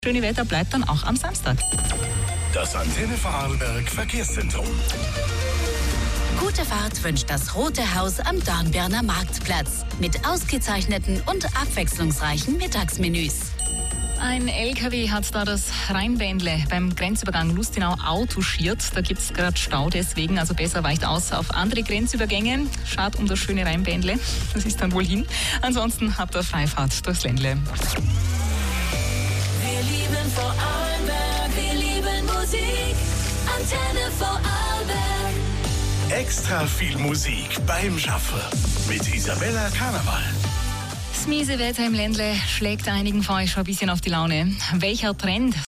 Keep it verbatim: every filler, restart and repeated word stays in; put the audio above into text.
Schöne Wetter bleibt dann auch am Samstag. Das Antenne Vorarlberg Verkehrszentrum. Gute Fahrt wünscht das Rote Haus am Dornbirner Marktplatz mit ausgezeichneten und abwechslungsreichen Mittagsmenüs. Ein L K W hat da das Rheinbändle beim Grenzübergang Lustenau touchiert. Da gibt es gerade Stau, deswegen also besser weicht aus auf andere Grenzübergänge. Schade um das schöne Rheinbändle, das ist dann wohl hin. Ansonsten habt ihr Freifahrt durchs Ländle. Wir lieben Vorarlberg, wir lieben Musik, Antenne Vorarlberg. Extra viel Musik beim Schaffen mit Isabella Karneval. Das miese Wetter im Ländle schlägt einigen von euch schon ein bisschen auf die Laune. Welcher Trend